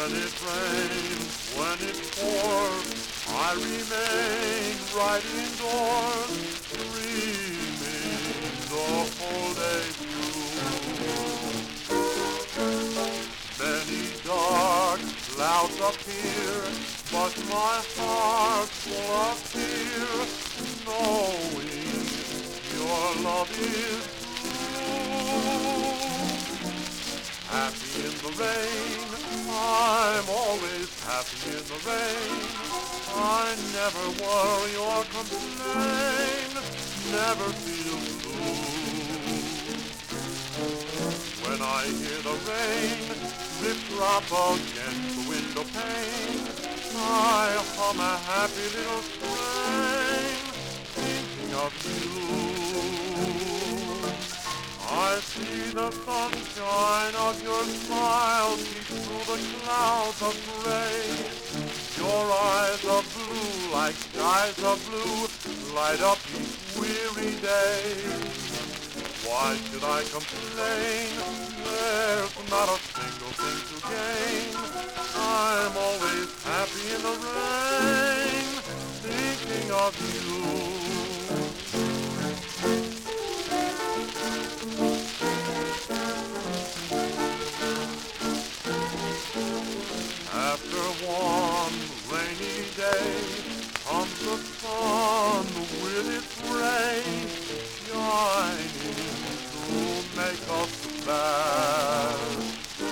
When it rains, when it pours, I remain right indoors, dreaming the whole day through. Many dark clouds appear, but my heart's full of fear, knowing your love is true. Happy in the rain, I'm always happy in the rain. I never worry or complain, never feel blue. When I hear the rain drip drop against the window pane, I hum a happy little strain, thinking of you. I see the sunshine of your smile peek through the clouds of gray. Your eyes are blue like skies of blue, light up each weary day. Why should I complain? There's not a single thing to gain. I'm always happy in the rain, thinking of you. After one rainy day comes the sun with its rays shining to make us glad.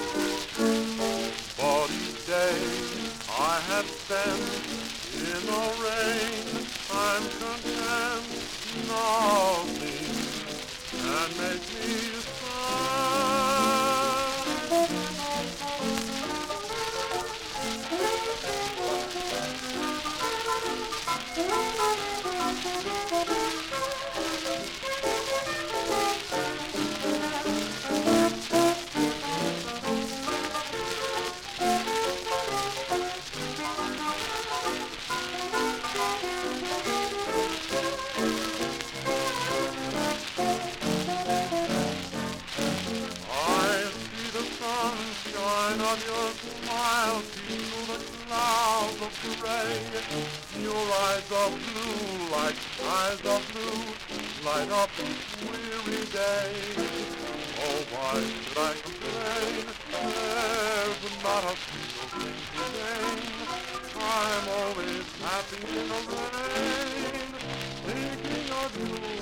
But each day I have spent in the rain, I'm content. Nothing can make me sad. Sunshine of your smile peek through the clouds of gray. Your eyes are blue like skies of blue, light up each weary day. Oh, why should I complain? There's not a single thing to gain. I'm always happy in the rain, thinking of you.